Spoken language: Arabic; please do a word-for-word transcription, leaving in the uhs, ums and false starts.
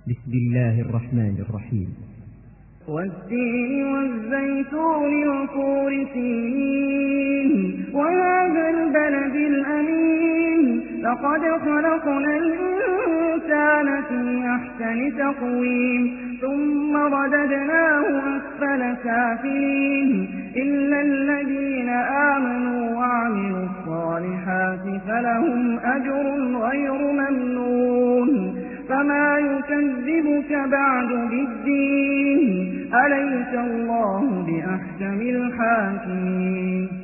بسم الله الرحمن الرحيم. والتين والزيتون وطور سينين وهذا البلد الأمين لقد خلقنا الإنسان في أحسن تقويم ثم رددناه أسفل سافلين إلا الذين آمنوا وعملوا الصالحات فلهم أجر غير ممنون فما يكذبك بعد بالدين أليس الله بأحكم الحاكمين